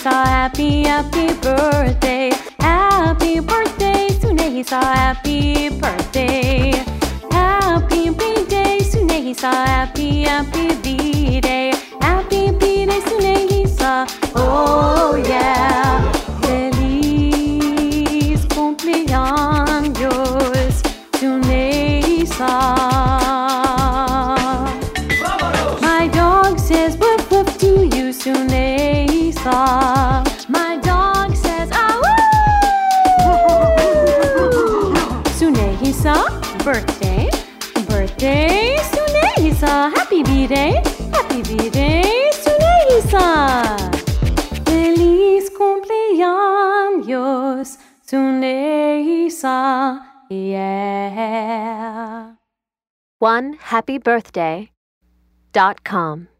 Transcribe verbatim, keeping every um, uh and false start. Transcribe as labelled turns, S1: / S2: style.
S1: Tsunehisa, happy, happy birthday. Happy birthday, Tsunehisa, happy birthday. Happy B-Day, Tsunehisa, happy, happy B-Day. Happy B-Day, Tsunehisa, oh yeah. Feliz cumpleaños, Tsunehisa. My dog says woof woof to you, Tsunehisa. My dog says ah woo. Tsunehisa, birthday, birthday, Tsunehisa. Happy B-Day, happy B-Day, Tsunehisa. Feliz cumpleaños, Tsunehisa, yeah.
S2: one happy birthday dot com